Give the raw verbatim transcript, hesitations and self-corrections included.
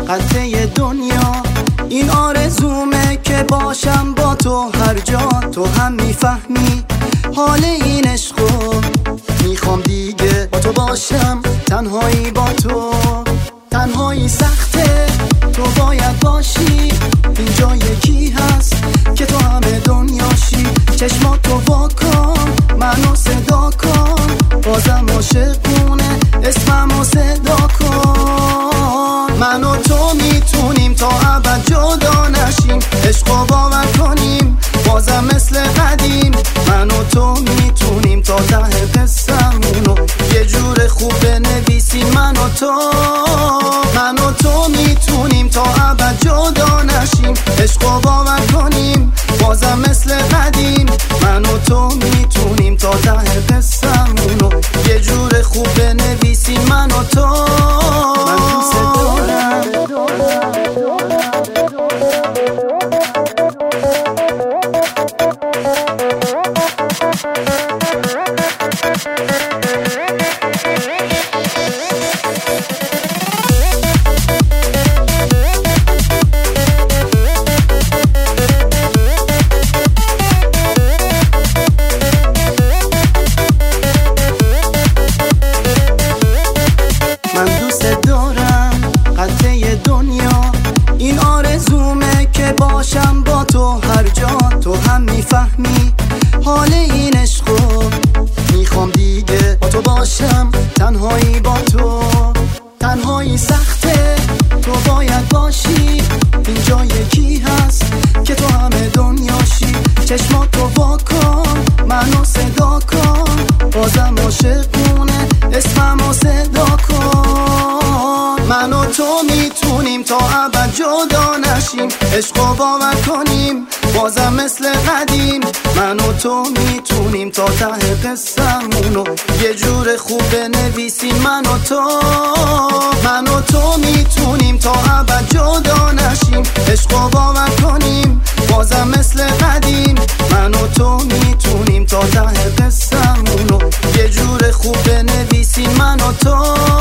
قطعه دنیا. این آرزومه که باشم با تو هر جا. تو هم میفهمی حال این عشقو، میخوام دیگه با تو باشم، تنهایی با تو. تنهایی سخته، تو باید باشی. اینجا یکی هست که تو همه دنیاشی. چشماتو واکن، منو صدا کن، بازم عاشقونه، اسممو صدا کن. من و تو میتونیم تا ابد جدا نشیم، عشقو باور کنیم بازم مثل قدیم. من و تو میتونیم تا ته قصه‌مونو یه جور خوب بنویسیم. من و تو من و تو میتونیم تا ابد جدا نشیم، عشقو باور کنیم بازم مثل قدیم. من و تو میتونیم تا ته قصه‌مونو یه جور خوب بنویسیم. من و تو من دوست دارم. این آرزومه که باشم با تو هر جا. تو هم میفهمی حال این عشقو، میخوام دیگه با تو باشم، تنهایی با تو. تنهایی سخته، تو باید باشی. اینجا یکی هست که تو همه دنیاشی. چشماتو واکن، منو صدا کن، بازم عاشقونه، اسممو صدا کن. من و تو میتونیم تا ابد جدا نشیم، عشقو باور کنیم بازم مثل قدیم. من و تو میتونیم تا ته قصه‌مونو یه جور خوب بنویسیم. من و تو من و تو میتونیم تا ابد جدا نشیم، عشقو باور کنیم بازم مثل قدیم. من و تو میتونیم تا ته قصه‌مونو یه جور خوب بنویسیم. من و تو